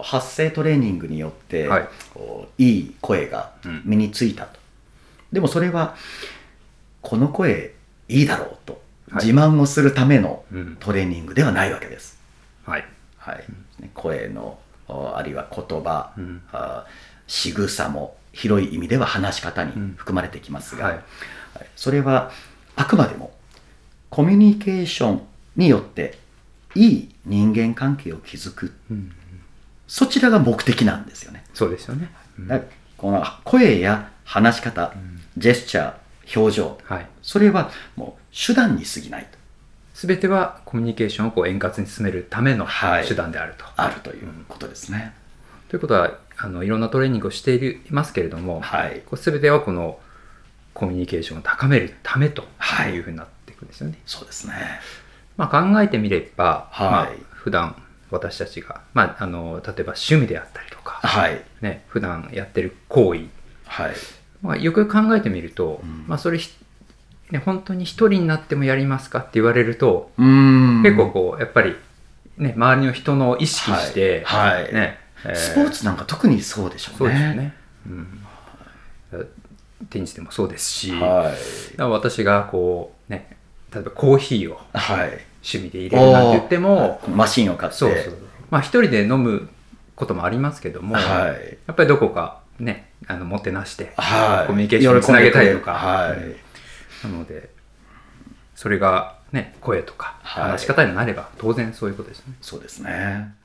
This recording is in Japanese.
発声トレーニングによって、 はい、 いい声が身についたと、でもそれはこの声いいだろうと自慢をするためのトレーニングではないわけです。 はいはい、声のあるいは言葉、仕草も広い意味では話し方に含まれてきますが、それはあくまでもコミュニケーションによっていい人間関係を築く、そちらが目的なんですよね。 そうですよね。 だからこの声や話し方、ジェスチャー、表情、それはもう手段に過ぎないと。 全てはコミュニケーションを円滑に進めるための手段であると、 あるということですね。 ということはいろんなトレーニングをしていますけれども、全てはこのコミュニケーションを高めるためというふうになっていくんですよね。 そうですね。 考えてみれば、普段私たちが、例えば趣味であったりとか、普段やってる行為、よくよく考えてみると、それ本当に一人になってもやりますかって言われると、結構やっぱり、周りの人の意識して、 スポーツなんか特にそうでしょうね。 そうですよね。テニスでもそうですし、私が例えばコーヒーを趣味で入れるなんて言っても、 マシンを買って一人で飲むこともありますけども、やっぱりどこかもてなしてコミュニケーションにつなげたいとか、なのでそれが声とか話し方になれば当然そういうことですね。 そうですね。